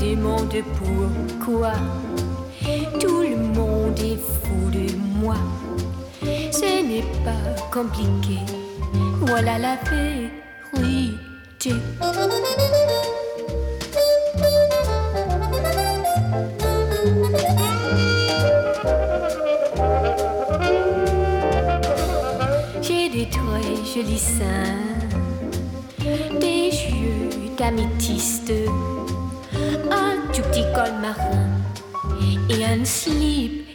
demande pourquoi tout le monde est fou de moi. Ce n'est pas compliqué, voilà la vérité. J'ai des très jolis seins, des yeux d'améthyste, un tout petit col marin et un slip